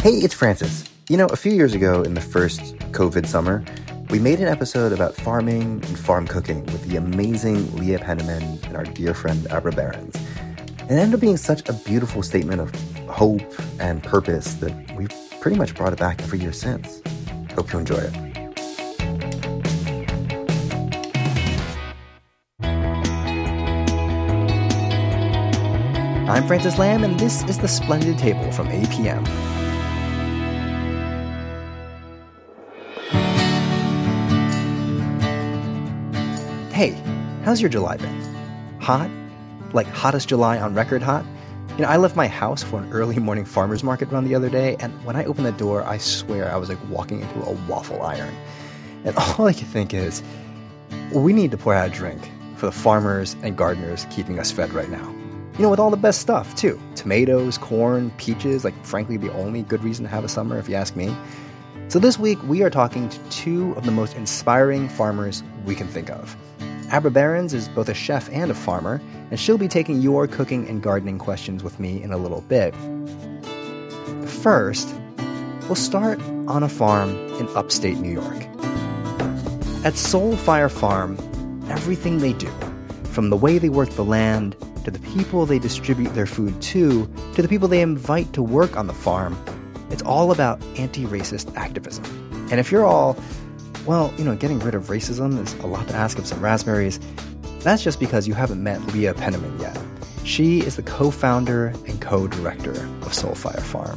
Hey, it's Francis. You know, a few years ago in the first COVID summer, we made an episode about farming and farm cooking with the amazing Leah Penniman and our dear friend Abra Behrens. And it ended up being such a beautiful statement of hope and purpose that we've pretty much brought it back every year since. Hope you enjoy it. I'm Francis Lam, and this is The Splendid Table from APM. Hey, how's your July been? Hot? Like hottest July on record hot? You know, I left my house for an early morning farmer's market run the other day, and when I opened the door, I swear I was like walking into a waffle iron. And all I could think is, we need to pour out a drink for the farmers and gardeners keeping us fed right now. You know, with all the best stuff, too. Tomatoes, corn, peaches, like frankly the only good reason to have a summer, if you ask me. So this week, we are talking to two of the most inspiring farmers we can think of. Abra Behrens is both a chef and a farmer, and she'll be taking your cooking and gardening questions with me in a little bit. First, we'll start on a farm in upstate New York. At Soulfire Farm, everything they do, from the way they work the land, to the people they distribute their food to the people they invite to work on the farm, it's all about anti-racist activism. And if you're all, well, you know, getting rid of racism is a lot to ask of some raspberries, that's just because you haven't met Leah Penniman yet. She is the co-founder and co-director of Soulfire Farm.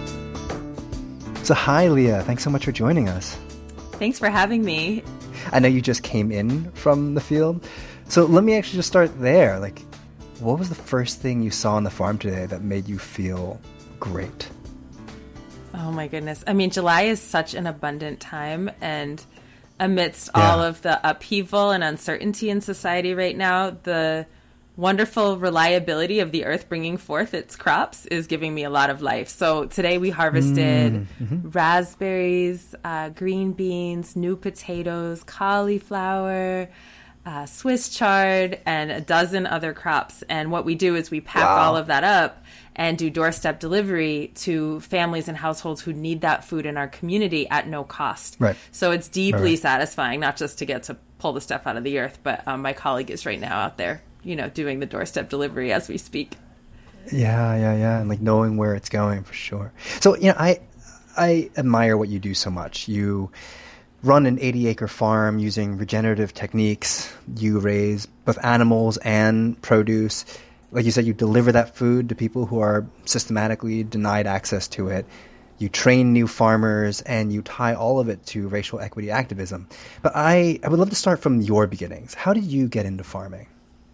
So hi, Leah. Thanks so much for joining us. Thanks for having me. I know you just came in from the field. So let me actually just start there. Like, what was the first thing you saw on the farm today that made you feel great? Oh my goodness. I mean, July is such an abundant time, and amidst all of the upheaval and uncertainty in society right now, the wonderful reliability of the earth bringing forth its crops is giving me a lot of life. So today we harvested raspberries, green beans, new potatoes, cauliflower, Swiss chard, and a dozen other crops. And what we do is we pack all of that up and do doorstep delivery to families and households who need that food in our community at no cost. Right. So it's deeply satisfying, not just to get to pull the stuff out of the earth, but my colleague is right now out there, you know, doing the doorstep delivery as we speak. Yeah. And like knowing where it's going for sure. So, you know, I admire what you do so much. You run an 80-acre farm using regenerative techniques. You raise both animals and produce. Like you said, you deliver that food to people who are systematically denied access to it. You train new farmers, and you tie all of it to racial equity activism. But I would love to start from your beginnings. How did you get into farming?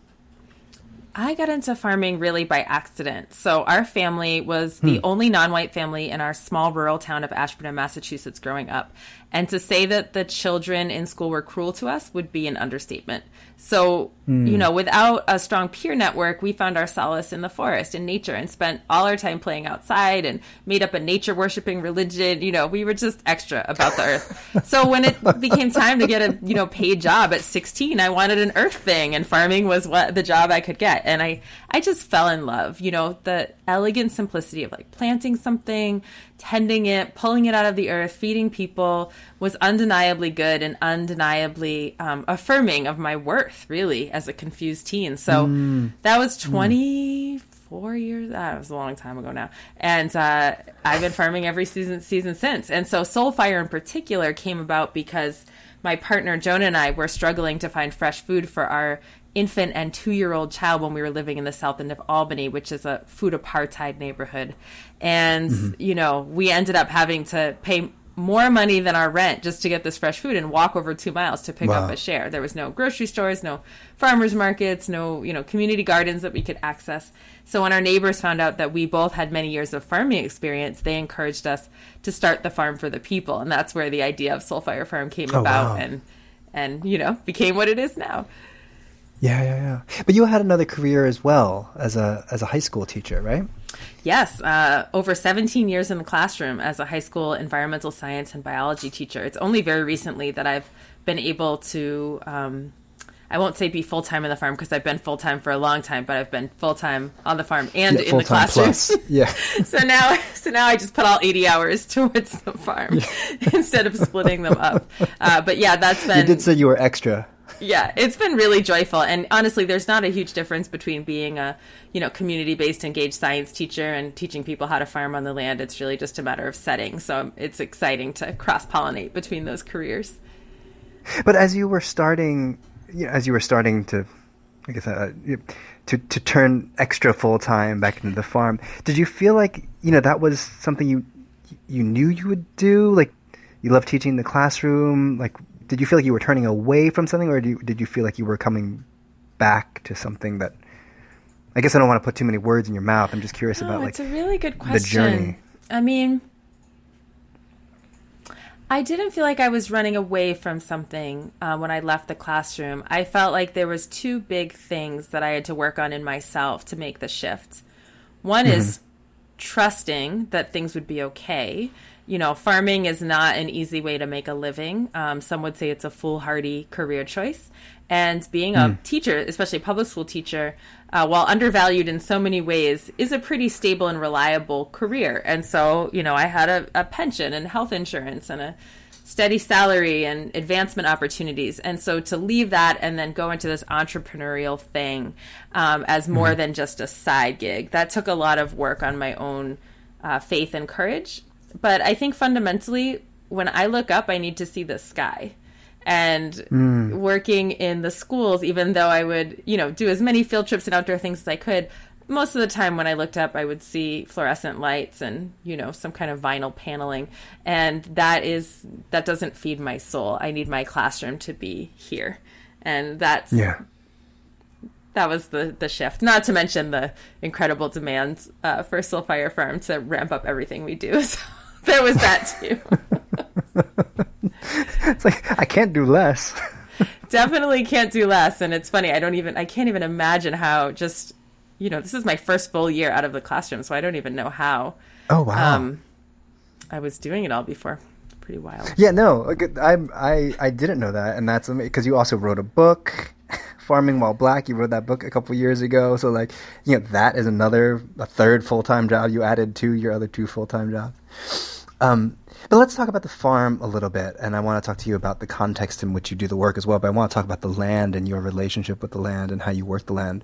I got into farming really by accident. So our family was the only non-white family in our small rural town of Ashburnham, Massachusetts growing up. And to say that the children in school were cruel to us would be an understatement. So, you know, without a strong peer network, we found our solace in the forest, in nature, and spent all our time playing outside and made up a nature-worshiping religion. You know, we were just extra about the earth. So when it became time to get a, you know, paid job at 16, I wanted an earth thing, and farming was what the job I could get. And I just fell in love, you know, the elegant simplicity of like planting something, tending it, pulling it out of the earth, feeding people was undeniably good and undeniably affirming of my worth, really, as a confused teen. So that was 24 years. That was a long time ago now. And I've been farming every season since. And so Soulfire in particular came about because my partner, Jonah, and I were struggling to find fresh food for our infant and 2-year-old child when we were living in the south end of Albany, which is a food apartheid neighborhood. And, you know, we ended up having to pay more money than our rent just to get this fresh food and walk over 2 miles to pick up a share. There was no grocery stores, no farmers markets, no, you know, community gardens that we could access. So when our neighbors found out that we both had many years of farming experience, they encouraged us to start the farm for the people. And that's where the idea of Soulfire Farm came about and, you know, became what it is now. Yeah. But you had another career as well as a high school teacher, right? Yes, over 17 years in the classroom as a high school environmental science and biology teacher. It's only very recently that I've been able to I won't say be full-time on the farm because I've been full-time for a long time, but I've been full-time on the farm and in the classroom. Plus. Yeah. So now I just put all 80 hours towards the farm instead of splitting them up. But yeah, that's been... You did say you were extra. Yeah, it's been really joyful. And honestly, there's not a huge difference between being a, community-based engaged science teacher and teaching people how to farm on the land. It's really just a matter of setting. So it's exciting to cross-pollinate between those careers. But as you were starting to, I guess, to turn extra full-time back into the farm, did you feel like, that was something you knew you would do? Like, you love teaching in the classroom? Like, did you feel like you were turning away from something, or did you feel like you were coming back to something that, I guess I don't want to put too many words in your mouth. I'm just curious about, like, it's a really good question. The journey. I mean, I didn't feel like I was running away from something when I left the classroom. I felt like there was two big things that I had to work on in myself to make the shift. One is trusting that things would be okay. Farming is not an easy way to make a living. Some would say it's a foolhardy career choice. And being a teacher, especially a public school teacher, while undervalued in so many ways, is a pretty stable and reliable career. And so, I had a pension and health insurance and a steady salary and advancement opportunities. And so to leave that and then go into this entrepreneurial thing as more than just a side gig, that took a lot of work on my own faith and courage. But I think fundamentally, when I look up, I need to see the sky. And working in the schools, even though I would, do as many field trips and outdoor things as I could, most of the time when I looked up, I would see fluorescent lights and, some kind of vinyl paneling. And that doesn't feed my soul. I need my classroom to be here. And that was the shift, not to mention the incredible demands for Still Fire Farm to ramp up everything we do. So there was that too. It's like, I can't do less. Definitely can't do less. And it's funny, I can't even imagine how just, this is my first full year out of the classroom, so I don't even know how. Oh, wow. I was doing it all before. Pretty wild. Yeah, no, I didn't know that. And that's amazing, because you also wrote a book, Farming While Black. You wrote that book a couple years ago. So, like, that is a third full-time job you added to your other two full-time jobs. But let's talk about the farm a little bit, and I want to talk to you about the context in which you do the work as well, but I want to talk about the land and your relationship with the land and how you work the land.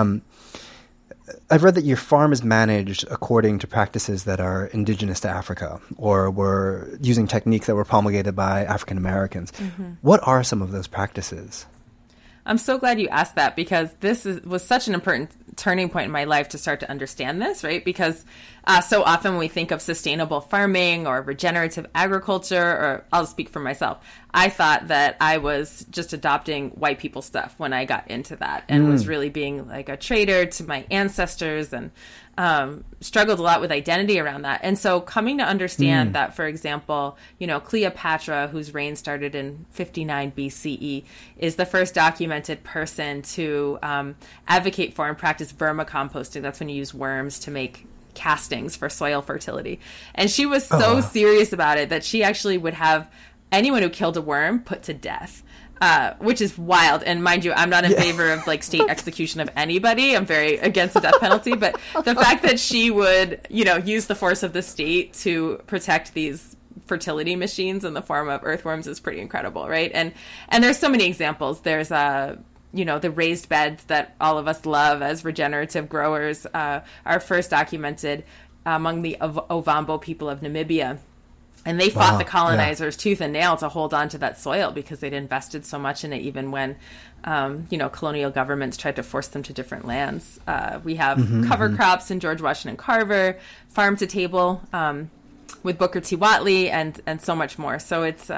I've read that your farm is managed according to practices that are indigenous to Africa, or were using techniques that were promulgated by African Americans. What are some of those practices? I'm so glad you asked that, because this was such an important turning point in my life to start to understand this, right? Because so often when we think of sustainable farming or regenerative agriculture, or I'll speak for myself, I thought that I was just adopting white people stuff when I got into that, and was really being like a traitor to my ancestors, and struggled a lot with identity around that. And so coming to understand that, for example, Cleopatra, whose reign started in 59 BCE, is the first documented person to advocate for and practice vermicomposting. That's when you use worms to make castings for soil fertility. And she was so serious about it that she actually would have anyone who killed a worm put to death. Which is wild. And mind you, I'm not in favor of like state execution of anybody. I'm very against the death penalty. But the fact that she would, use the force of the state to protect these fertility machines in the form of earthworms is pretty incredible, right? And there's so many examples. There's the raised beds that all of us love as regenerative growers are first documented among the Ovambo people of Namibia. And they fought the colonizers tooth and nail to hold on to that soil because they'd invested so much in it, even when, colonial governments tried to force them to different lands. We have cover crops in George Washington Carver, farm to table with Booker T. Whatley, and so much more. So it's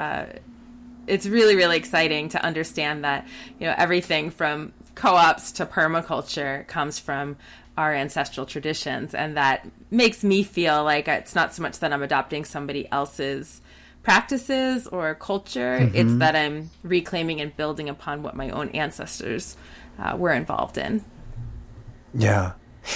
really, really exciting to understand that, everything from co-ops to permaculture comes from our ancestral traditions, and that makes me feel like it's not so much that I'm adopting somebody else's practices or culture, it's that I'm reclaiming and building upon what my own ancestors were involved in. Yeah.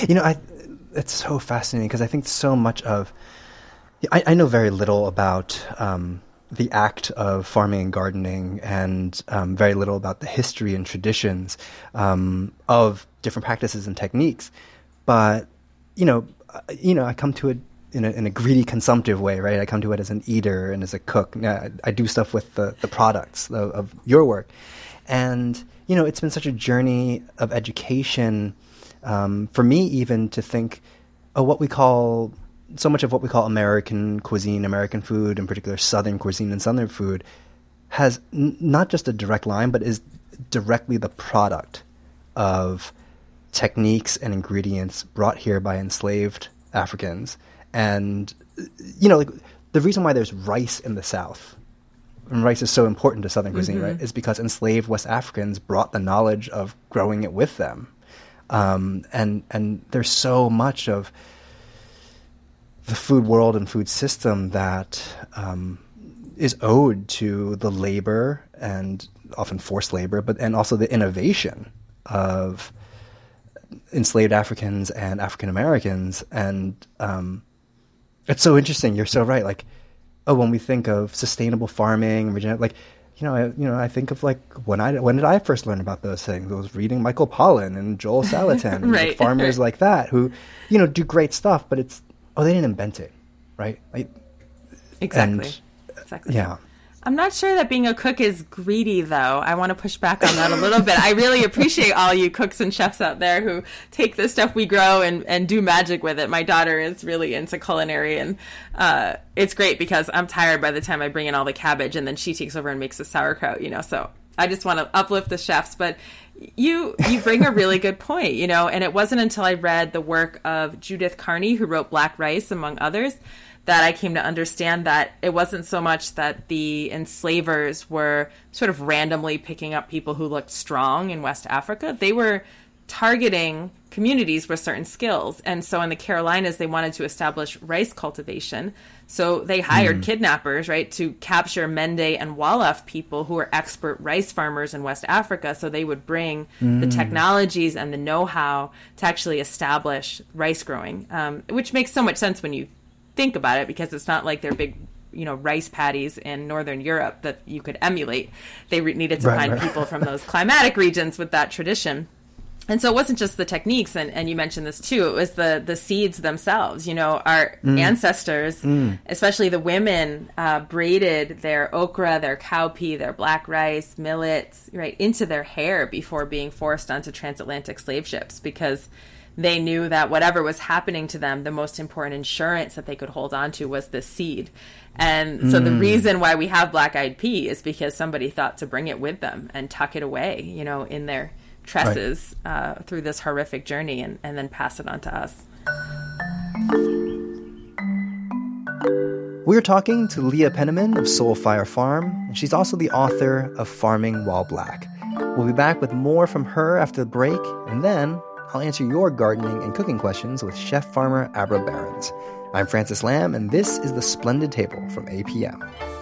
It's so fascinating, because I think so much of, I know very little about the act of farming and gardening, and very little about the history and traditions of different practices and techniques. But I come to it in a greedy, consumptive way, right? I come to it as an eater and as a cook. I do stuff with the products of your work, and it's been such a journey of education for me, even to think of so much of what we call American cuisine, American food, in particular Southern cuisine and Southern food, has not just a direct line, but is directly the product of techniques and ingredients brought here by enslaved Africans. And, the reason why there's rice in the South, and rice is so important to Southern cuisine, right, is because enslaved West Africans brought the knowledge of growing it with them. And there's so much of the food world and food system that is owed to the labor, and often forced labor, and also the innovation of enslaved Africans and African Americans. And it's so interesting. You're so right. Like, when we think of sustainable farming, I think of when did I first learn about those things? I was reading Michael Pollan and Joel Salatin, right. and farmers like that who, do great stuff, but they didn't invent it, right? Exactly. Yeah. I'm not sure that being a cook is greedy, though. I want to push back on that a little bit. I really appreciate all you cooks and chefs out there who take the stuff we grow and do magic with it. My daughter is really into culinary, and it's great because I'm tired by the time I bring in all the cabbage, and then she takes over and makes the sauerkraut, So I just want to uplift the chefs. But you bring a really good point, and it wasn't until I read the work of Judith Carney, who wrote Black Rice, among others, that I came to understand that it wasn't so much that the enslavers were sort of randomly picking up people who looked strong in West Africa. They were targeting communities with certain skills. And so in the Carolinas, they wanted to establish rice cultivation. So they hired kidnappers, right, to capture Mende and Wolof people who were expert rice farmers in West Africa. So they would bring the technologies and the know-how to actually establish rice growing, which makes so much sense when you think about it, because it's not like they're big, rice paddies in Northern Europe that you could emulate. They needed to find people from those climatic regions with that tradition. And so it wasn't just the techniques, and you mentioned this too, it was the seeds themselves. Our ancestors, especially the women, braided their okra, their cowpea, their black rice, millets, right, into their hair before being forced onto transatlantic slave ships, because they knew that whatever was happening to them, the most important insurance that they could hold on to was the seed. And so the reason why we have black-eyed pea is because somebody thought to bring it with them and tuck it away, in their tresses through this horrific journey, and then pass it on to us. We're talking to Leah Penniman of Soul Fire Farm, and she's also the author of Farming While Black. We'll be back with more from her after the break, and then I'll answer your gardening and cooking questions with chef farmer Abra Behrens. I'm Francis Lamb, and this is The Splendid Table from APM.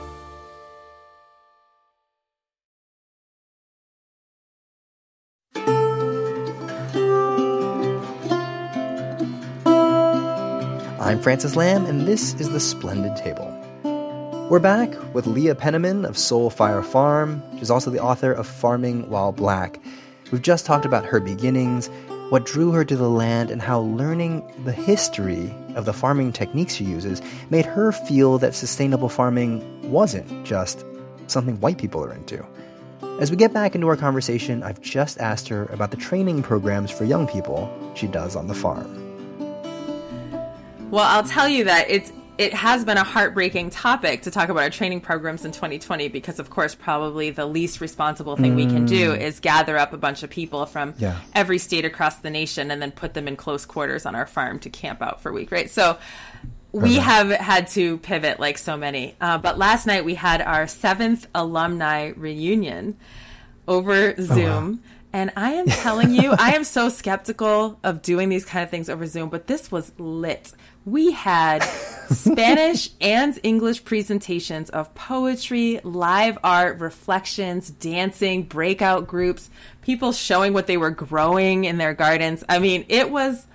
I'm Francis Lamb, and this is The Splendid Table. We're back with Leah Penniman of Soul Fire Farm. She's also the author of Farming While Black. We've just talked about her beginnings, what drew her to the land, and how learning the history of the farming techniques she uses made her feel that sustainable farming wasn't just something white people are into. As we get back into our conversation, I've just asked her about the training programs for young people she does on the farm. Well, I'll tell you that it has been a heartbreaking topic to talk about our training programs in 2020 because, of course, probably the least responsible thing we can do is gather up a bunch of people from every state across the nation and then put them in close quarters on our farm to camp out for a week, right? So we have had to pivot like so many. But last night we had our 7th alumni reunion over Zoom. Wow. And I am telling you, I am so skeptical of doing these kind of things over Zoom, but this was lit. We had Spanish and English presentations of poetry, live art, reflections, dancing, breakout groups, people showing what they were growing in their gardens. I mean, it was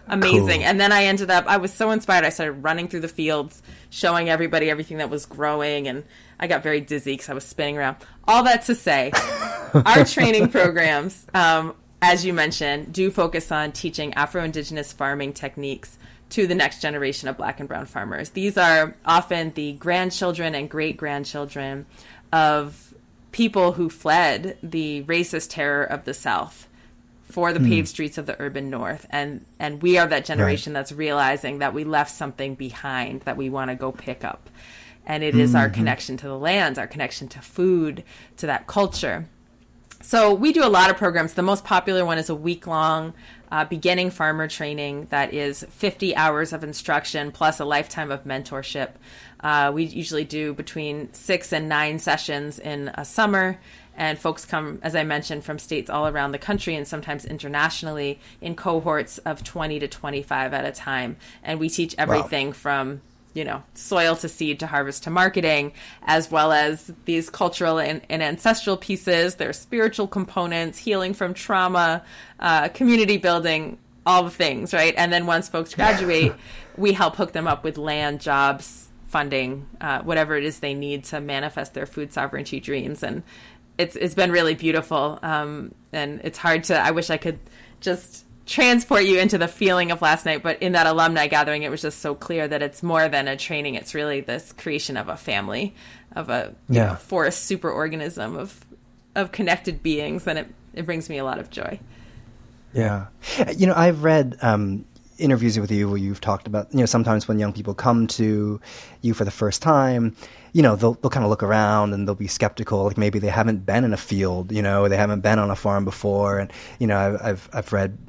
amazing. Cool. And then I was so inspired. I started running through the fields, showing everybody everything that was growing. And I got very dizzy because I was spinning around. All that to say, our training programs, as you mentioned, do focus on teaching Afro-Indigenous farming techniques to the next generation of Black and brown farmers. These are often the grandchildren and great-grandchildren of people who fled the racist terror of the South for the paved streets of the urban North. And we are that generation that's realizing that we left something behind that we want to go pick up. And it is our connection to the land, our connection to food, to that culture. So we do a lot of programs. The most popular one is a week-long beginning farmer training that is 50 hours of instruction plus a lifetime of mentorship. We usually do between 6 and 9 sessions in a summer, and folks come, as I mentioned, from states all around the country and sometimes internationally in cohorts of 20 to 25 at a time. And we teach everything from soil to seed to harvest to marketing, as well as these cultural and ancestral pieces, their spiritual components, healing from trauma, community building, all the things, right? And then once folks graduate, we help hook them up with land, jobs, funding, whatever it is they need to manifest their food sovereignty dreams. And it's been really beautiful. And it's hard to, I wish I could just transport you into the feeling of last night, but in that alumni gathering, it was just so clear that it's more than a training. It's really this creation of a family, of a forest superorganism of connected beings, and it brings me a lot of joy. Yeah. I've read interviews with you where you've talked about, sometimes when young people come to you for the first time, they'll kind of look around and they'll be skeptical, like maybe they haven't been in a field, they haven't been on a farm before. And, I've read,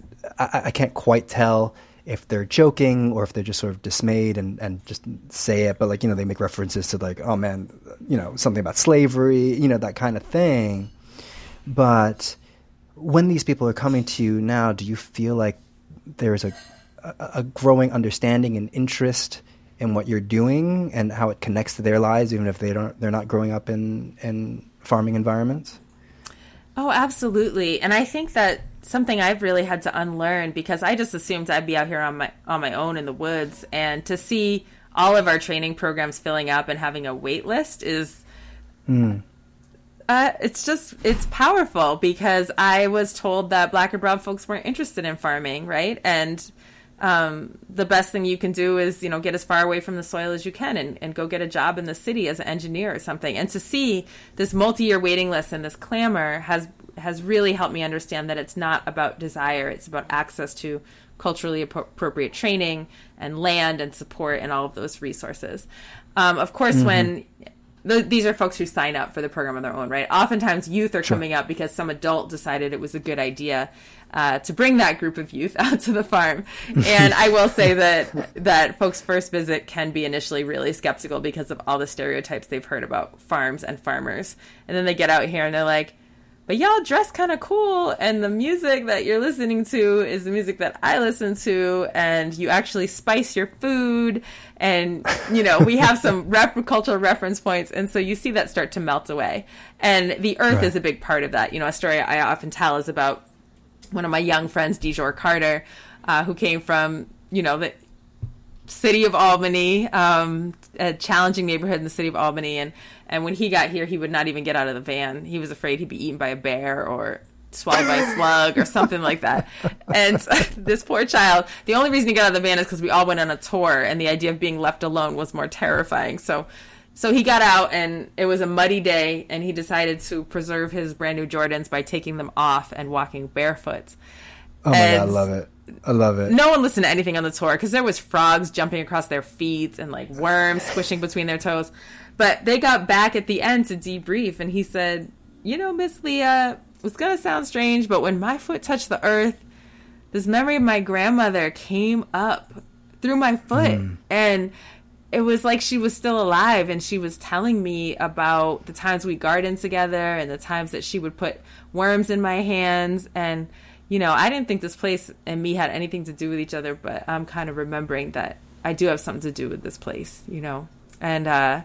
I can't quite tell if they're joking or if they're just sort of dismayed and just say it. But they make references to like, oh man, something about slavery, that kind of thing. But when these people are coming to you now, do you feel like there's a growing understanding and interest in what you're doing and how it connects to their lives, even if they're not growing up in farming environments? Oh, absolutely. And I think that something I've really had to unlearn, because I just assumed I'd be out here on my own in the woods, and to see all of our training programs filling up and having a wait list is it's powerful, because I was told that Black and brown folks weren't interested in farming, right? And the best thing you can do is, get as far away from the soil as you can and go get a job in the city as an engineer or something. And to see this multi-year waiting list and this clamor has really helped me understand that it's not about desire. It's about access to culturally appropriate training and land and support and all of those resources. Of course, when these are folks who sign up for the program on their own, right? Oftentimes youth are coming up because some adult decided it was a good idea to bring that group of youth out to the farm. And I will say that folks' first visit can be initially really skeptical because of all the stereotypes they've heard about farms and farmers. And then they get out here and they're like, but y'all dress kind of cool, and the music that you're listening to is the music that I listen to, and you actually spice your food, and, we have some cultural reference points, and so you see that start to melt away. And the earth is a big part of that. A story I often tell is about one of my young friends, Dijor Carter, who came from, the city of Albany, a challenging neighborhood in the city of Albany, and when he got here, he would not even get out of the van. He was afraid he'd be eaten by a bear or swallowed by a slug or something like that. And this poor child, the only reason he got out of the van is because we all went on a tour, and the idea of being left alone was more terrifying. So he got out, and it was a muddy day, and he decided to preserve his brand new Jordans by taking them off and walking barefoot. Oh my God, I love it. I love it. No one listened to anything on the tour because there was frogs jumping across their feet and like worms squishing between their toes. But they got back at the end to debrief, and he said, Miss Leah, it's going to sound strange, but when my foot touched the earth, this memory of my grandmother came up through my foot. And it was like she was still alive, and she was telling me about the times we gardened together and the times that she would put worms in my hands. And I didn't think this place and me had anything to do with each other, but I'm kind of remembering that I do have something to do with this place, And,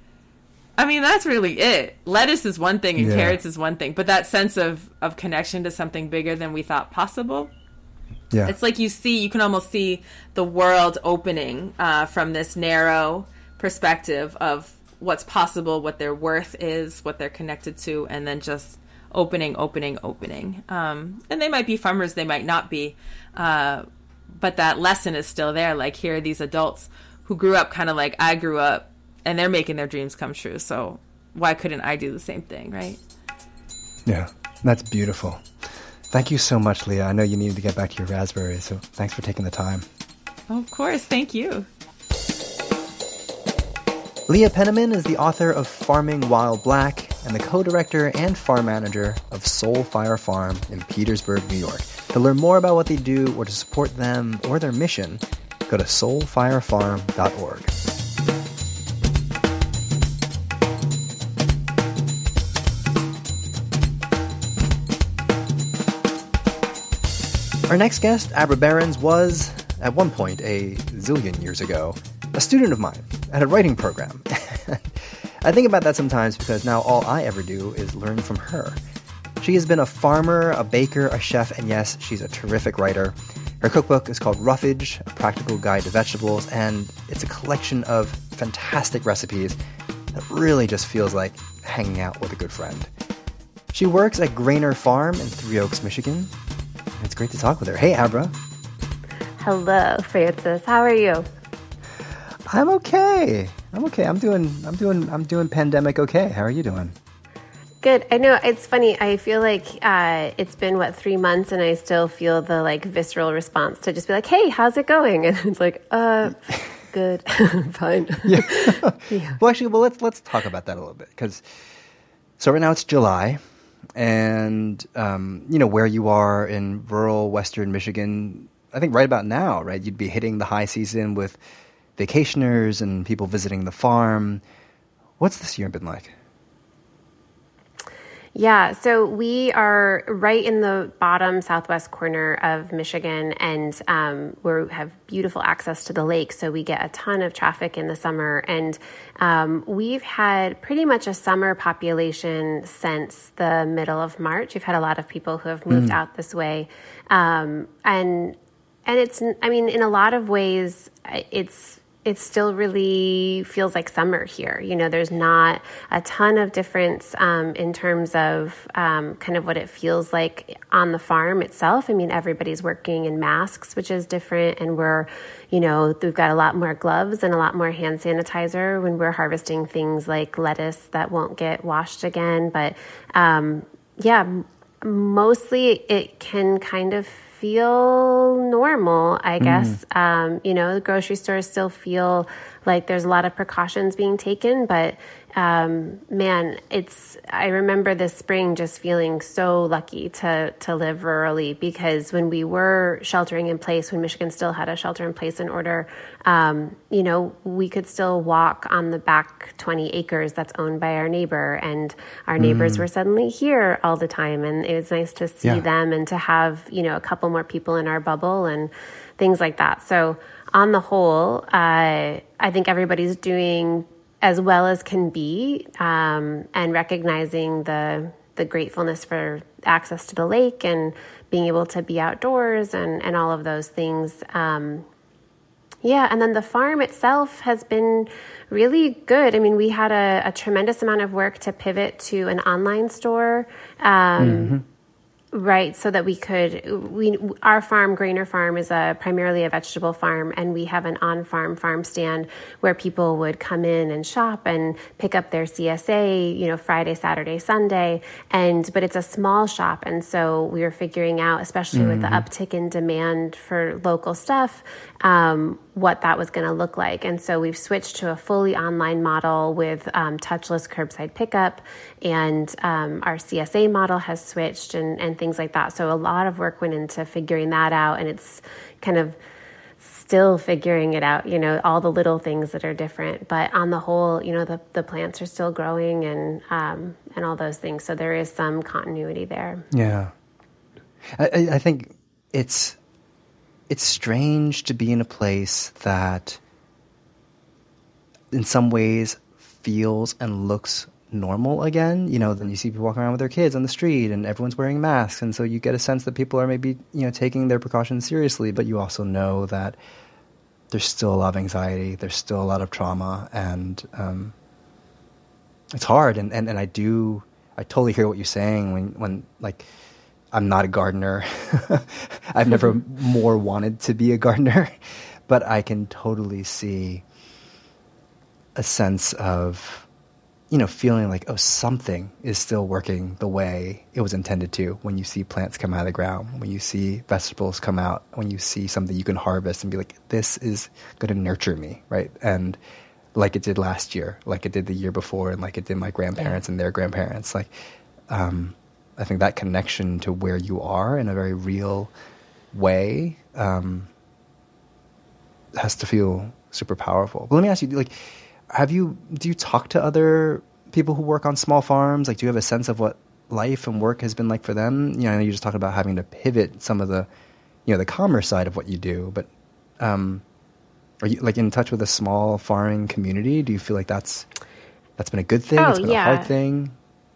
that's really it. Lettuce is one thing and carrots is one thing, but that sense of connection to something bigger than we thought possible Yeah. It's like you can almost see the world opening from this narrow perspective of what's possible, what their worth is, what they're connected to, and then just opening. And they might be farmers, they might not be, but that lesson is still there. Like, here are these adults who grew up kind of like I grew up, and they're making their dreams come true. So why couldn't I do the same thing, right? Yeah, that's beautiful. Thank you so much, Leah. I know you needed to get back to your raspberries, so thanks for taking the time. Of course, thank you. Leah Penniman is the author of Farming While Black and the co-director and farm manager of Soul Fire Farm in Petersburg, New York. To learn more about what they do or to support them or their mission, go to soulfirefarm.org. Our next guest, Abra Behrens, was, at one point, a zillion years ago, a student of mine at a writing program. I think about that sometimes because now all I ever do is learn from her. She has been a farmer, a baker, a chef, and yes, she's a terrific writer. Her cookbook is called Roughage, A Practical Guide to Vegetables, and it's a collection of fantastic recipes that really just feels like hanging out with a good friend. She works at Grainer Farm in Three Oaks, Michigan. It's great to talk with her. Hey, Abra. Hello, Francis. How are you? I'm okay. I'm doing pandemic okay. How are you doing? Good. I know it's funny. I feel like it's been 3 months, and I still feel the visceral response to just be like, "Hey, how's it going?" And it's like, good, fine. Yeah. Yeah. Well, actually, let's talk about that a little bit because right now it's July, and where you are in rural Western Michigan, I think right about now, right, you'd be hitting the high season with vacationers and people visiting the farm. What's this year been like? Yeah, so we are right in the bottom southwest corner of Michigan, and we have beautiful access to the lake, so we get a ton of traffic in the summer. And we've had pretty much a summer population since the middle of March. We've had a lot of people who have moved out this way. And it's, I mean, in a lot of ways, it still really feels like summer here. There's not a ton of difference in terms of kind of what it feels like on the farm itself. I mean, everybody's working in masks, which is different. And we've got a lot more gloves and a lot more hand sanitizer when we're harvesting things like lettuce that won't get washed again. But mostly it can kind of feel normal, I guess. The grocery stores still feel like there's a lot of precautions being taken, but I remember this spring just feeling so lucky to live rurally, because when we were sheltering in place, when Michigan still had a shelter in place in order, we could still walk on the back 20 acres that's owned by our neighbor, and our neighbors were suddenly here all the time, and it was nice to see them and to have, a couple more people in our bubble and things like that. So on the whole, I think everybody's doing as well as can be, and recognizing the gratefulness for access to the lake and being able to be outdoors and all of those things. And then the farm itself has been really good. I mean, we had a tremendous amount of work to pivot to an online store. Right, so that our farm, Grainer Farm, is primarily a vegetable farm, and we have an on-farm stand where people would come in and shop and pick up their CSA, Friday, Saturday, Sunday, but it's a small shop, and so we were figuring out, especially with the uptick in demand for local stuff, what that was going to look like. And so we've switched to a fully online model with touchless curbside pickup, and our CSA model has switched and things like that. So a lot of work went into figuring that out, and it's kind of still figuring it out, all the little things that are different. But on the whole, the plants are still growing and all those things. So there is some continuity there. Yeah. I think it's strange to be in a place that in some ways feels and looks normal again, then you see people walking around with their kids on the street and everyone's wearing masks. And so you get a sense that people are maybe, taking their precautions seriously, but you also know that there's still a lot of anxiety, there's still a lot of trauma, and it's hard. And I totally hear what you're saying when like, I'm not a gardener. I've never more wanted to be a gardener, but I can totally see a sense of, feeling like, oh, something is still working the way it was intended to when you see plants come out of the ground, when you see vegetables come out, when you see something you can harvest and be like, this is going to nurture me, right? And like it did last year, like it did the year before, and like it did my grandparents and their grandparents. Like, I think that connection to where you are in a very real way has to feel super powerful. But let me ask you, like, do you talk to other people who work on small farms? Like, do you have a sense of what life and work has been like for them? I know you just talked about having to pivot some of the, the commerce side of what you do, but are you like in touch with a small farming community? Do you feel like that's been a good thing? It's been a hard thing?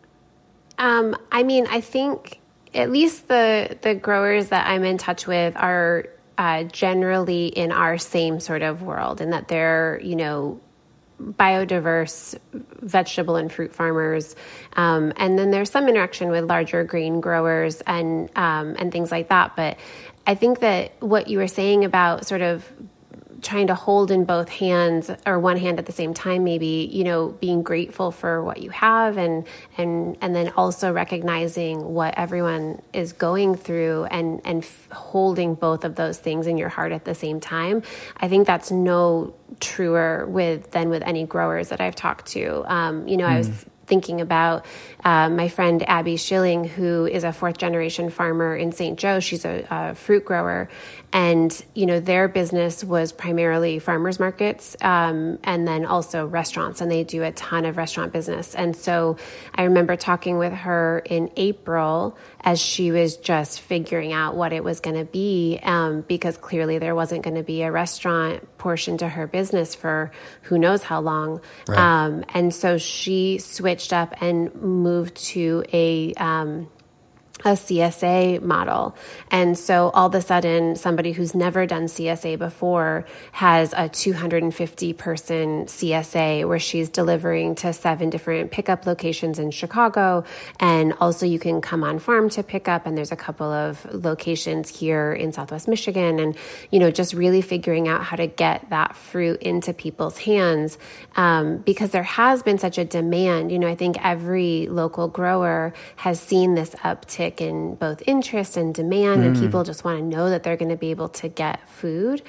I mean, I think at least the growers that I'm in touch with are generally in our same sort of world, and that they're, biodiverse vegetable and fruit farmers. And then there's some interaction with larger grain growers and things like that. But I think that what you were saying about sort of trying to hold in both hands, or one hand at the same time, maybe, being grateful for what you have and then also recognizing what everyone is going through and holding both of those things in your heart at the same time. I think that's no truer than with any growers that I've talked to. I was thinking about my friend Abby Schilling, who is a fourth generation farmer in St. Joe. She's a fruit grower, and their business was primarily farmers markets, and then also restaurants, and they do a ton of restaurant business. And so I remember talking with her in April as she was just figuring out what it was going to be, because clearly there wasn't going to be a restaurant portion to her business for who knows how long. Right. And so she switched up and moved to a CSA model. And so all of a sudden, somebody who's never done CSA before has a 250 person CSA where she's delivering to 7 different pickup locations in Chicago. And also you can come on farm to pick up. And there's a couple of locations here in Southwest Michigan. And, just really figuring out how to get that fruit into people's hands. Because there has been such a demand. I think every local grower has seen this uptick in both interest and demand, and people just want to know that they're going to be able to get food.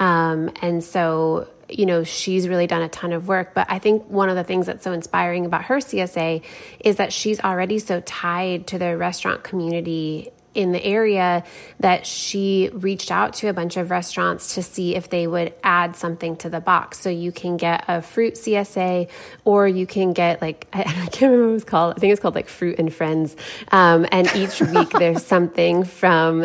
And so, she's really done a ton of work. But I think one of the things that's so inspiring about her CSA is that she's already so tied to the restaurant community in the area that she reached out to a bunch of restaurants to see if they would add something to the box. So you can get a fruit CSA, or you can get I can't remember what it was called. I think it's called Fruit and Friends. And each week there's something from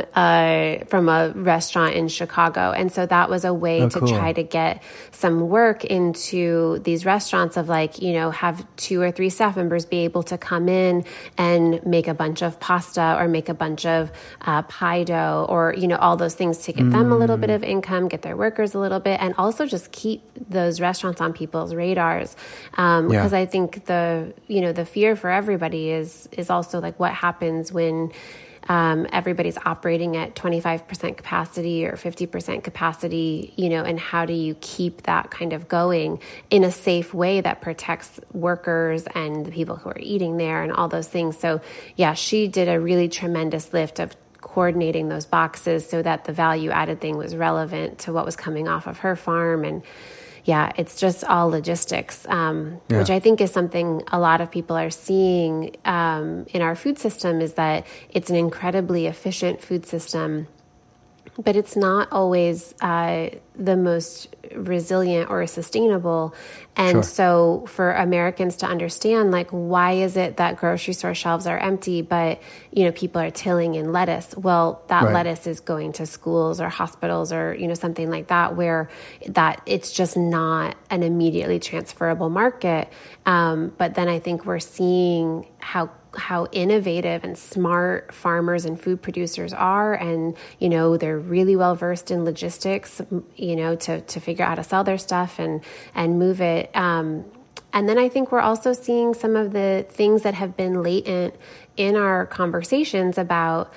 a restaurant in Chicago. And so that was a way to try to get some work into these restaurants of have 2 or 3 staff members be able to come in and make a bunch of pasta or make a bunch of pie dough, or all those things to get them a little bit of income, get their workers a little bit, and also just keep those restaurants on people's radars. Because I think the fear for everybody is also what happens when everybody's operating at 25% capacity or 50% capacity, and how do you keep that kind of going in a safe way that protects workers and the people who are eating there and all those things. So yeah, she did a really tremendous lift of coordinating those boxes so that the value added thing was relevant to what was coming off of her farm. And yeah, it's just all logistics, which I think is something a lot of people are seeing in our food system, is that it's an incredibly efficient food system. but it's not always the most resilient or sustainable. And so for Americans to understand, like, why is it that grocery store shelves are empty, but, people are tilling in lettuce? Well, that lettuce is going to schools or hospitals or, something like that, where that it's just not an immediately transferable market. But then I think we're seeing how innovative and smart farmers and food producers are. And, they're really well versed in logistics, to figure out how to sell their stuff and move it. And then I think we're also seeing some of the things that have been latent in our conversations about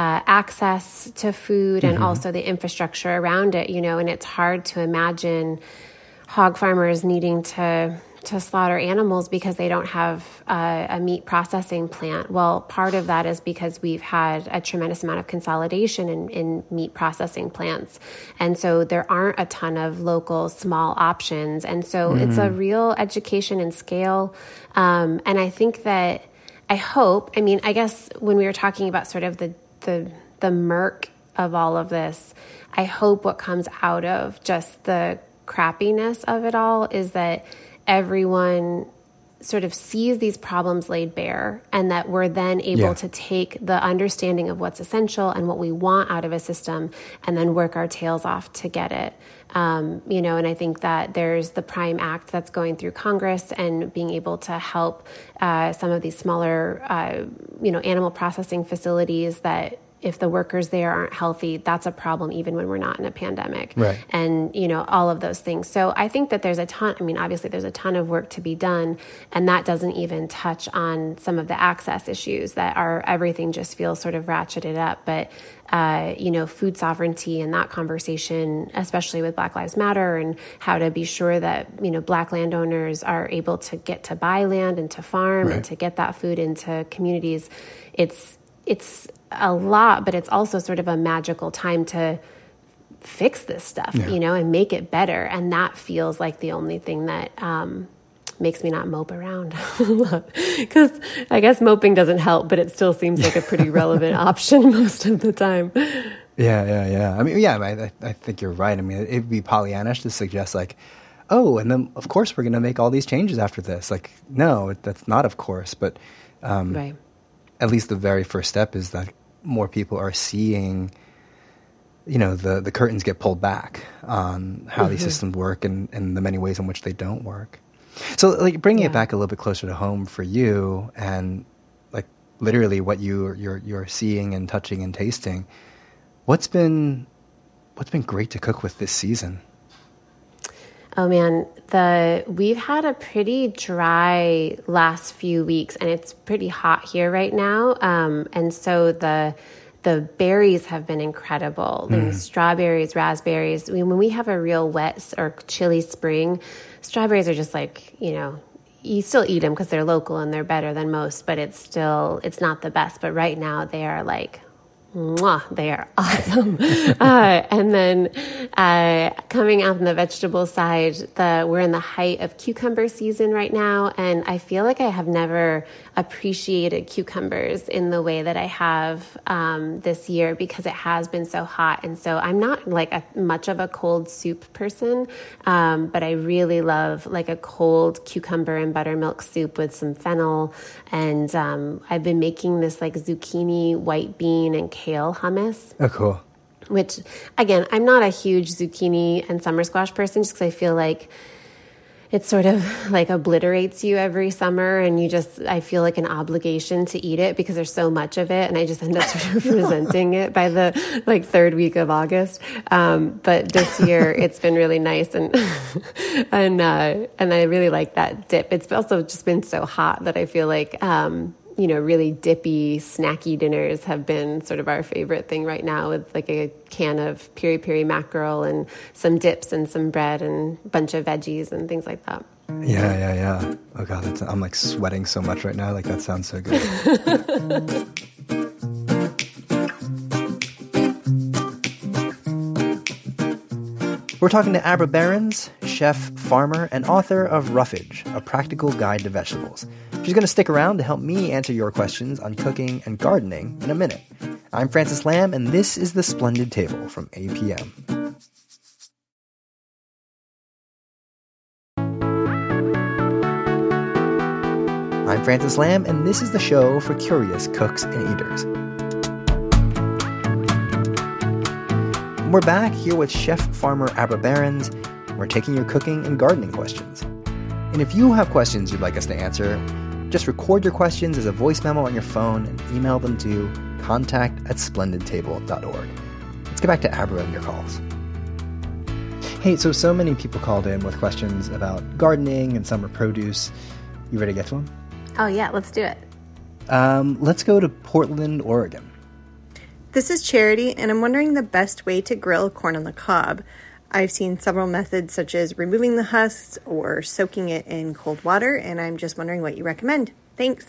access to food and also the infrastructure around it, and it's hard to imagine hog farmers needing to slaughter animals because they don't have a meat processing plant. Well, part of that is because we've had a tremendous amount of consolidation in meat processing plants. And so there aren't a ton of local small options. And so it's a real education and scale. And I think that I guess when we were talking about sort of the murk of all of this, I hope what comes out of just the crappiness of it all is that everyone sort of sees these problems laid bare, and that we're then able to take the understanding of what's essential and what we want out of a system and then work our tails off to get it. And I think that there's the PRIME Act that's going through Congress and being able to help some of these smaller, animal processing facilities that if the workers there aren't healthy, that's a problem even when we're not in a pandemic. Right. And, all of those things. So I think that there's obviously there's a ton of work to be done, and that doesn't even touch on some of the access issues that are, everything just feels sort of ratcheted up. But, food sovereignty and that conversation, especially with Black Lives Matter and how to be sure that, Black landowners are able to get to buy land and to farm and to get that food into communities. It's a lot, but it's also sort of a magical time to fix this stuff, and make it better. And that feels like the only thing that makes me not mope around. Because I guess moping doesn't help, but it still seems like a pretty relevant option most of the time. Yeah. I think you're right. I mean, it'd be Pollyannish to suggest like, oh, and then of course we're going to make all these changes after this. Like, no, that's not of course. But right. At least the very first step is that more people are seeing, the curtains get pulled back on how these systems work and the many ways in which they don't work. So, like, bringing it back a little bit closer to home for you, and like literally what you're seeing and touching and tasting, what's been great to cook with this season? Oh man, we've had a pretty dry last few weeks, and it's pretty hot here right now. And so the berries have been incredible. Strawberries, raspberries. I mean, when we have a real wet or chilly spring, strawberries are just like, you still eat them because they're local and they're better than most, but it's not the best. But right now they are like, mwah, they are awesome. And then coming out on the vegetable side, we're in the height of cucumber season right now, and I feel like I have never appreciated cucumbers in the way that I have this year, because it has been so hot. And so I'm not like much of a cold soup person, but I really love like a cold cucumber and buttermilk soup with some fennel. And I've been making this like zucchini, white bean, and kale hummus. Oh, cool. Which, again, I'm not a huge zucchini and summer squash person, just because I feel like it sort of like obliterates you every summer, and I feel like an obligation to eat it because there's so much of it, and I just end up sort of resenting it by the like third week of August. But this year it's been really nice, and I really like that dip. It's also just been so hot that I feel like really dippy, snacky dinners have been sort of our favorite thing right now, with like a can of peri-peri mackerel and some dips and some bread and a bunch of veggies and things like that. Yeah. Oh God, I'm like sweating so much right now. Like, that sounds so good. We're talking to Abra Berens, chef, farmer, and author of Roughage, A Practical Guide to Vegetables. She's going to stick around to help me answer your questions on cooking and gardening in a minute. I'm Francis Lam, and this is The Splendid Table from APM. I'm Francis Lam, and this is the show for curious cooks and eaters. We're back here with chef farmer Abra Behrens. We're taking your cooking and gardening questions. And if you have questions you'd like us to answer, just record your questions as a voice memo on your phone and email them to contact@splendidtable.org. Let's get back to Abra and your calls. Hey, so many people called in with questions about gardening and summer produce. You ready to get to them? Oh, yeah, let's do it. Let's go to Portland, Oregon. This is Charity, and I'm wondering the best way to grill corn on the cob. I've seen several methods such as removing the husks or soaking it in cold water, and I'm just wondering what you recommend. Thanks.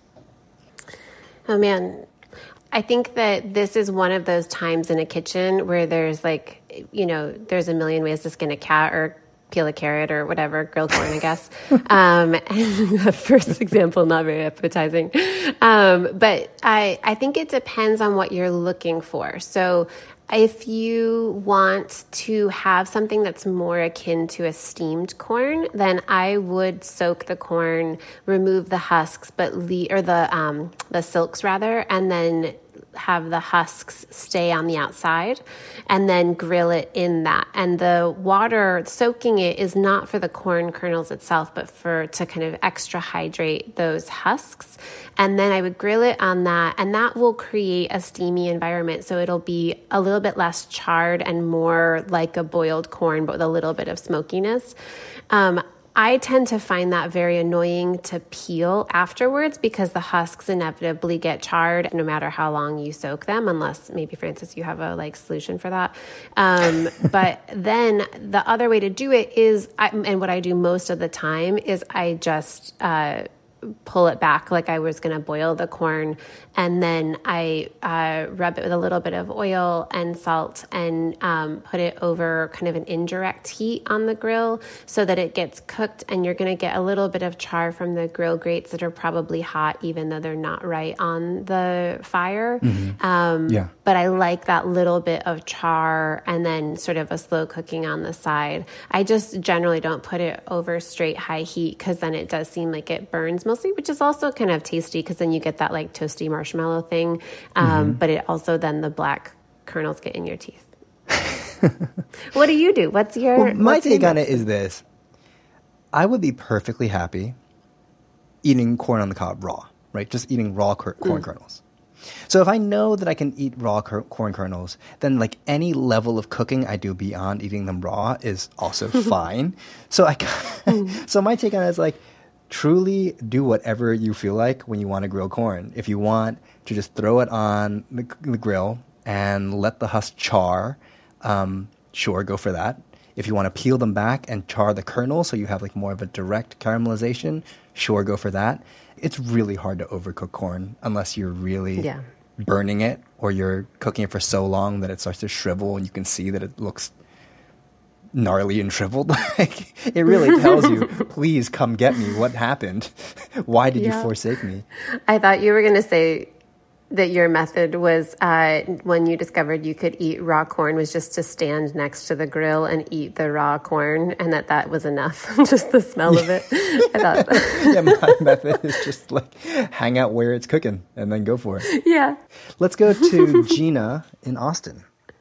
Oh, man. I think that this is one of those times in a kitchen where there's there's a million ways to skin a cat or peel a carrot or whatever, grill corn, I guess. And the first example, not very appetizing. But I think it depends on what you're looking for. So if you want to have something that's more akin to a steamed corn, then I would soak the corn, remove the husks, the silks rather, and then have the husks stay on the outside and then grill it in that. And the water soaking it is not for the corn kernels itself, but to kind of extra hydrate those husks. And then I would grill it on that, and that will create a steamy environment. So it'll be a little bit less charred and more like a boiled corn, but with a little bit of smokiness. I tend to find that very annoying to peel afterwards because the husks inevitably get charred no matter how long you soak them, unless maybe, Francis, you have a solution for that. But then the other way to do it is, and what I do most of the time is I just pull it back like I was going to boil the corn, and then I rub it with a little bit of oil and salt and put it over kind of an indirect heat on the grill so that it gets cooked, and you're going to get a little bit of char from the grill grates that are probably hot even though they're not right on the fire. Mm-hmm. But I like that little bit of char and then sort of a slow cooking on the side. I just generally don't put it over straight high heat because then it does seem like it burns mostly, which is also kind of tasty because then you get that toasty marshmallow thing. But it also then the black kernels get in your teeth. What do you do? My take on it is this. I would be perfectly happy eating corn on the cob raw, right? Just eating raw corn kernels. So if I know that I can eat raw corn kernels, then any level of cooking I do beyond eating them raw is also fine. So so my take on it is truly do whatever you feel like when you want to grill corn. If you want to just throw it on the grill and let the husk char, sure, go for that. If you want to peel them back and char the kernel so you have more of a direct caramelization, sure, go for that. It's really hard to overcook corn unless you're really burning it or you're cooking it for so long that it starts to shrivel and you can see that it looks gnarly and shriveled. It really tells you, please come get me. What happened? Why did you forsake me? I thought you were going to say that your method was when you discovered you could eat raw corn was just to stand next to the grill and eat the raw corn, and that was enough. Just the smell of it. I thought. My method is just hang out where it's cooking and then go for it. Yeah. Let's go to Gina in Austin.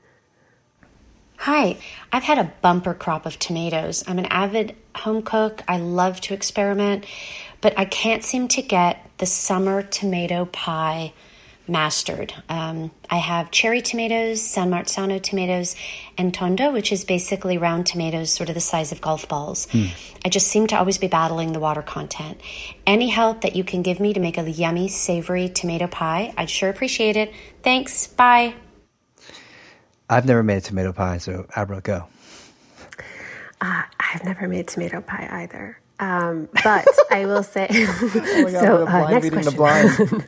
Hi, I've had a bumper crop of tomatoes. I'm an avid home cook. I love to experiment, but I can't seem to get the summer tomato pie mastered. I have cherry tomatoes, San Marzano tomatoes, and tondo, which is basically round tomatoes, sort of the size of golf balls. I just seem to always be battling the water content. Any help that you can give me to make a yummy, savory tomato pie, I'd sure appreciate it. Thanks. Bye. I've never made a tomato pie, so Abra, go. I've never made tomato pie either. But I will say, next question.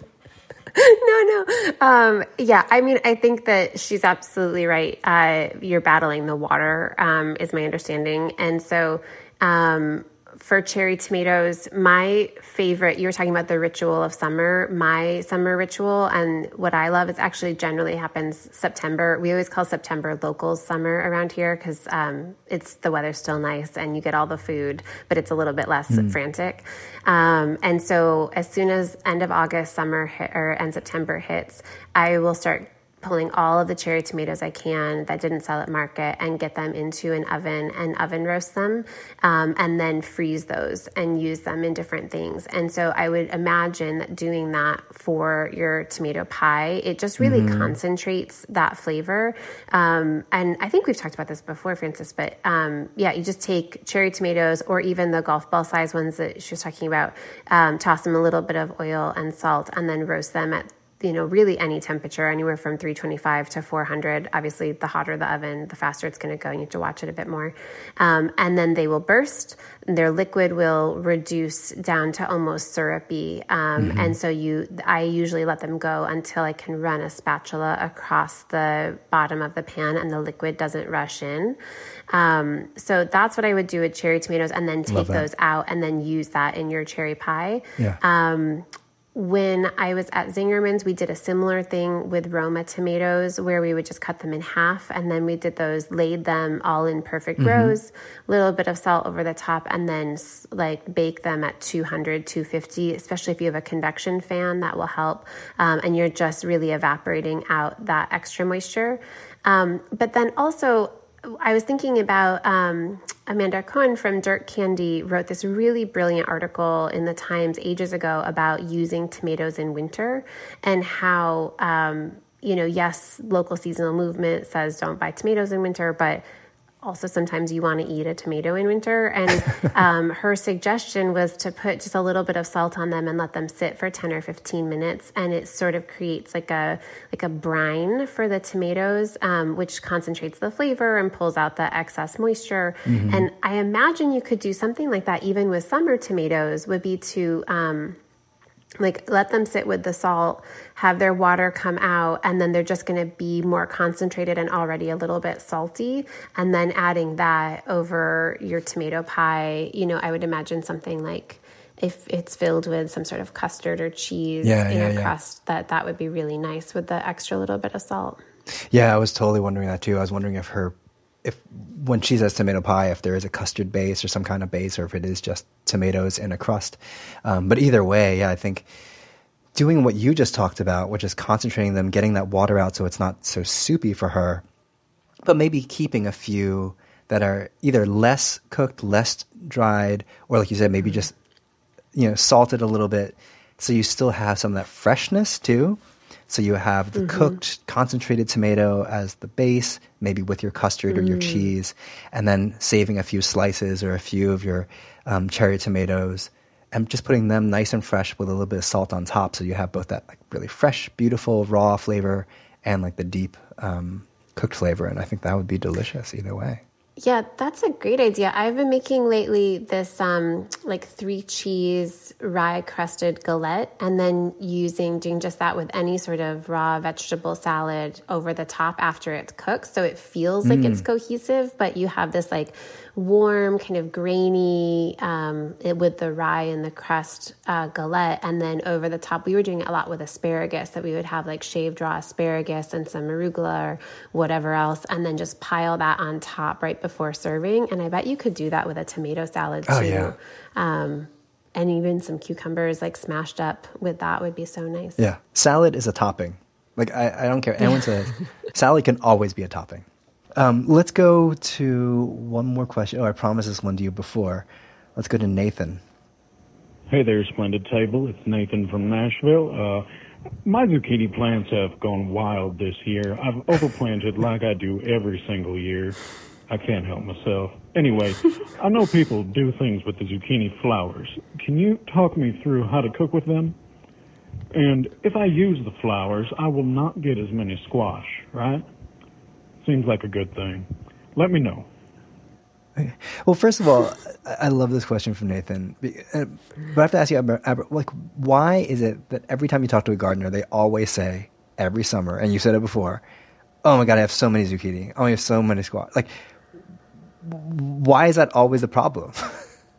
No. I think that she's absolutely right. You're battling the water, is my understanding. And so for cherry tomatoes, my favorite, you were talking about the ritual of summer. My summer ritual and what I love is actually generally happens September. We always call September locals summer around here because it's the weather's still nice and you get all the food, but it's a little bit less frantic. And so as soon as end of August, and September hits, I will start pulling all of the cherry tomatoes I can that didn't sell at market and get them into an oven and oven roast them, and then freeze those and use them in different things. And so I would imagine that doing that for your tomato pie, it just really concentrates that flavor. And I think we've talked about this before, Frances, but you just take cherry tomatoes or even the golf ball size ones that she was talking about, toss them a little bit of oil and salt, and then roast them at really any temperature, anywhere from 325 to 400. Obviously, the hotter the oven, the faster it's going to go. You have to watch it a bit more. And then they will burst. Their liquid will reduce down to almost syrupy. And so I usually let them go until I can run a spatula across the bottom of the pan and the liquid doesn't rush in. So that's what I would do with cherry tomatoes, and then take those out and then use that in your cherry pie. Yeah. When I was at Zingerman's, we did a similar thing with Roma tomatoes where we would just cut them in half, and then we did those, laid them all in perfect rows, a little bit of salt over the top, and then bake them at 200, 250, especially if you have a convection fan, that will help. And you're just really evaporating out that extra moisture. But then also, I was thinking about Amanda Cohen from Dirt Candy wrote this really brilliant article in the Times ages ago about using tomatoes in winter and how, yes, local seasonal movement says don't buy tomatoes in winter, but also sometimes you want to eat a tomato in winter. And her suggestion was to put just a little bit of salt on them and let them sit for 10 or 15 minutes. And it sort of creates like a brine for the tomatoes, which concentrates the flavor and pulls out the excess moisture. And I imagine you could do something like that even with summer tomatoes, would be to let them sit with the salt, have their water come out, and then they're just going to be more concentrated and already a little bit salty. And then adding that over your tomato pie, I would imagine something like if it's filled with some sort of custard or cheese in a crust, that would be really nice with the extra little bit of salt. Yeah, I was totally wondering that too. I was wondering if when she says tomato pie, if there is a custard base or some kind of base, or if it is just tomatoes in a crust. But either way, I think doing what you just talked about, which is concentrating them, getting that water out so it's not so soupy for her, but maybe keeping a few that are either less cooked, less dried, or like you said, maybe just, salted a little bit so you still have some of that freshness too. So you have the cooked, concentrated tomato as the base, maybe with your custard or your cheese, and then saving a few slices or a few of your cherry tomatoes and just putting them nice and fresh with a little bit of salt on top. So you have both that really fresh, beautiful, raw flavor and the deep cooked flavor. And I think that would be delicious either way. Yeah, that's a great idea. I've been making lately this 3-cheese rye crusted galette, and then doing just that with any sort of raw vegetable salad over the top after it's cooked. So it feels like it's cohesive, but you have this warm, kind of grainy with the rye and the crust galette. And then over the top, we were doing it a lot with asparagus, that we would have shaved raw asparagus and some arugula or whatever else, and then just pile that on top right before serving. And I bet you could do that with a tomato salad too. Oh, yeah. And even some cucumbers smashed up with that would be so nice. Yeah. Salad is a topping. I don't care. Anyone says salad can always be a topping. Let's go to one more question. Oh, I promised this one to you before. Let's go to Nathan. Hey there, Splendid Table. It's Nathan from Nashville. My zucchini plants have gone wild this year. I've overplanted like I do every single year. I can't help myself. Anyway, I know people do things with the zucchini flowers. Can you talk me through how to cook with them? And if I use the flowers, I will not get as many squash, right? Seems like a good thing. Let me know. Okay. Well, first of all, I love this question from Nathan. But I have to ask you, why is it that every time you talk to a gardener, they always say, every summer, and you said it before, oh my God, I have so many zucchini. Oh, I have so many squash. Why is that always a problem?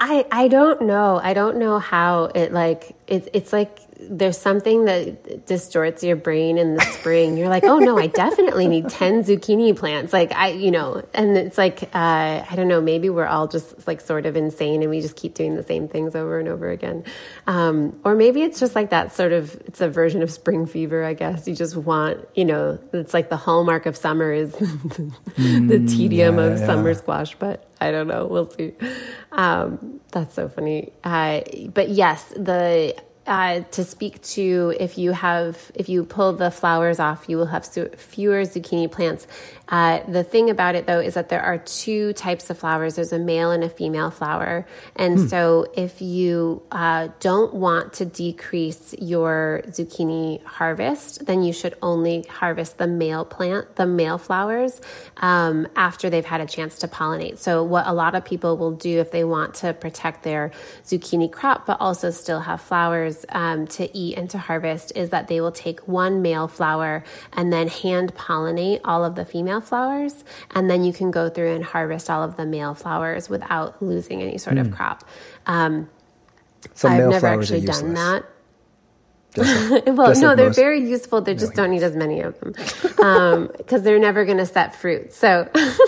I don't know. I don't know how it like it's like there's something that distorts your brain in the spring. You're like, oh no, I definitely need 10 zucchini plants. Like and it's like, I don't know, maybe we're all just like sort of insane and we just keep doing the same things over and over again. Or maybe it's just like that sort of, it's a version of spring fever, I guess. You just want, it's like the hallmark of summer is the tedium of summer squash, but I don't know. We'll see. That's so funny. But yes, to speak to if you pull the flowers off, you will have fewer zucchini plants. The thing about it, though, is that there are two types of flowers. There's a male and a female flower. And so if you don't want to decrease your zucchini harvest, then you should only harvest the male flowers, after they've had a chance to pollinate. So what a lot of people will do if they want to protect their zucchini crop, but also still have flowers to eat and to harvest, is that they will take one male flower and then hand pollinate all of the female flowers, and then you can go through and harvest all of the male flowers without losing any sort of crop. So I've never actually done that. Well, no, they're very useful. They just don't need as many of them because they're never going to set fruit. So,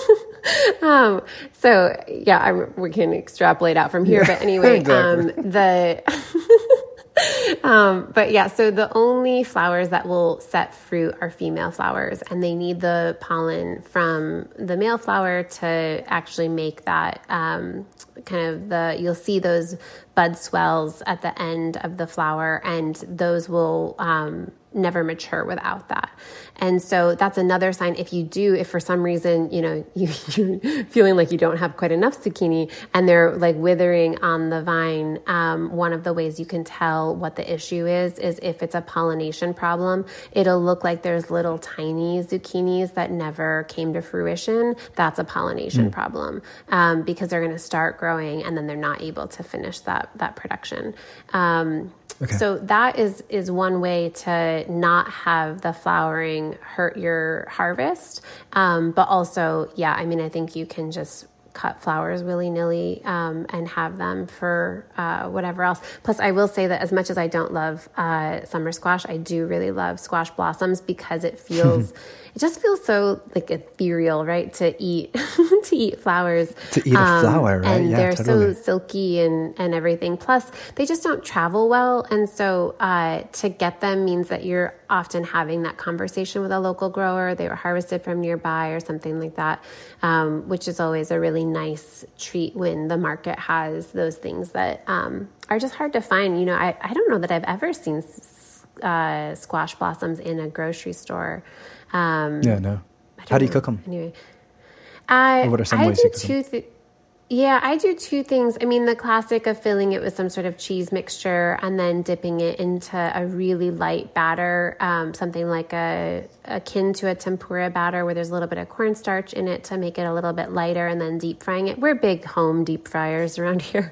we can extrapolate out from here. But anyway, so the only flowers that will set fruit are female flowers, and they need the pollen from the male flower to actually make that you'll see those bud swells at the end of the flower, and those will never mature without that. And so that's another sign. If for some reason, you're feeling like you don't have quite enough zucchini and they're like withering on the vine, one of the ways you can tell what the issue is if it's a pollination problem. It'll look like there's little tiny zucchinis that never came to fruition. That's a pollination problem, because they're going to start growing and then they're not able to finish that production. Okay. So that is one way to not have the flowering hurt your harvest. But also, I think you can just cut flowers willy-nilly and have them for whatever else. Plus, I will say that as much as I don't love summer squash, I do really love squash blossoms because it just feels so like ethereal, right? To eat flowers. To eat a flower, right? And they're totally so silky and everything. Plus, they just don't travel well. And so to get them means that you're often having that conversation with a local grower. They were harvested from nearby or something like that, which is always a really nice treat when the market has those things that are just hard to find. I don't know that I've ever seen squash blossoms in a grocery store. No. How do you cook them? Anyway, what are some ways you cook them? I do two things. I mean, the classic of filling it with some sort of cheese mixture and then dipping it into a really light batter, something like akin to a tempura batter where there's a little bit of cornstarch in it to make it a little bit lighter, and then deep frying it. We're big home deep fryers around here.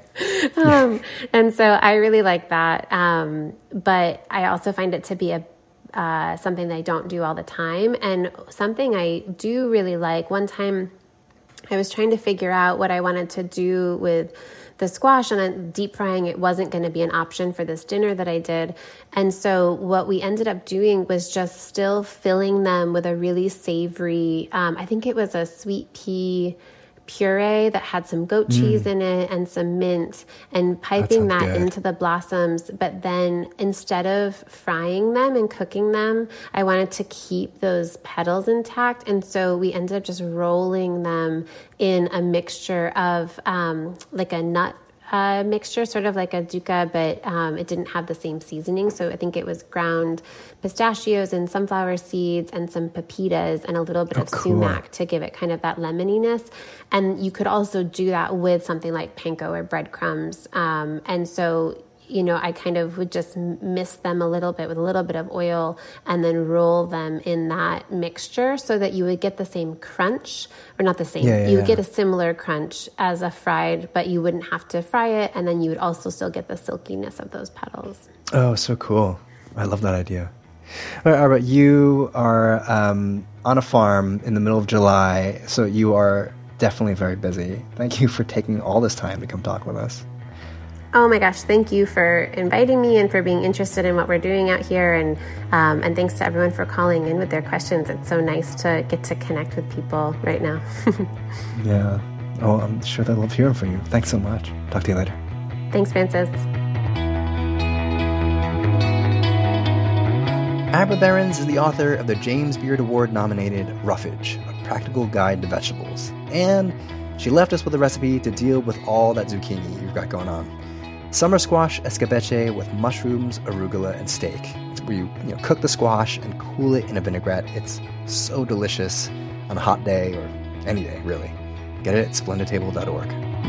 And so I really like that. But I also find it to be something that I don't do all the time. And something I do really like, one time I was trying to figure out what I wanted to do with the squash, and deep frying it wasn't going to be an option for this dinner that I did. And so what we ended up doing was just still filling them with a really savory, I think it was a sweet pea puree that had some goat cheese in it and some mint, and piping that into the blossoms. But then instead of frying them and cooking them, I wanted to keep those petals intact. And so we ended up just rolling them in a mixture of like a nut mixture, sort of like a dukkha, but it didn't have the same seasoning. So I think it was ground pistachios and sunflower seeds and some pepitas and a little bit of sumac to give it kind of that lemoniness. And you could also do that with something like panko or breadcrumbs. And so, I kind of would just mist them a little bit with a little bit of oil and then roll them in that mixture so that you would get the same crunch, or not the same. You would get a similar crunch as a fried, but you wouldn't have to fry it. And then you would also still get the silkiness of those petals. Oh, so cool. I love that idea. All right, Arba, you are on a farm in the middle of July, so you are definitely very busy. Thank you for taking all this time to come talk with us. Oh my gosh, thank you for inviting me and for being interested in what we're doing out here. And thanks to everyone for calling in with their questions. It's so nice to get to connect with people right now. Yeah. Oh, I'm sure they love hearing from you. Thanks so much. Talk to you later. Thanks, Francis. Abra Behrens is the author of the James Beard Award-nominated Roughage, A Practical Guide to Vegetables. And she left us with a recipe to deal with all that zucchini you've got going on. Summer squash escabeche with mushrooms, arugula, and steak. It's where you cook the squash and cool it in a vinaigrette. It's so delicious on a hot day or any day, really. Get it at splendidtable.org.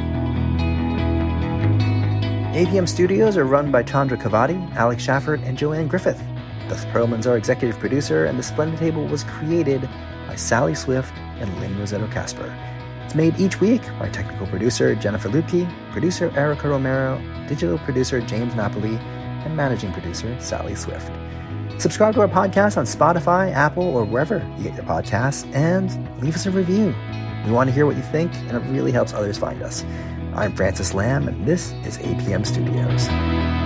APM Studios are run by Chandra Kavadi, Alex Shafford, and Joanne Griffith. Beth Perlman's our executive producer, and The Splendid Table was created by Sally Swift and Lynn Rosetto Casper. It's made each week by technical producer Jennifer Lupke, producer Erica Romero, digital producer James Napoli, and managing producer Sally Swift. Subscribe to our podcast on Spotify, Apple, or wherever you get your podcasts, and leave us a review. We want to hear what you think, and it really helps others find us. I'm Francis Lamb, and this is APM Studios.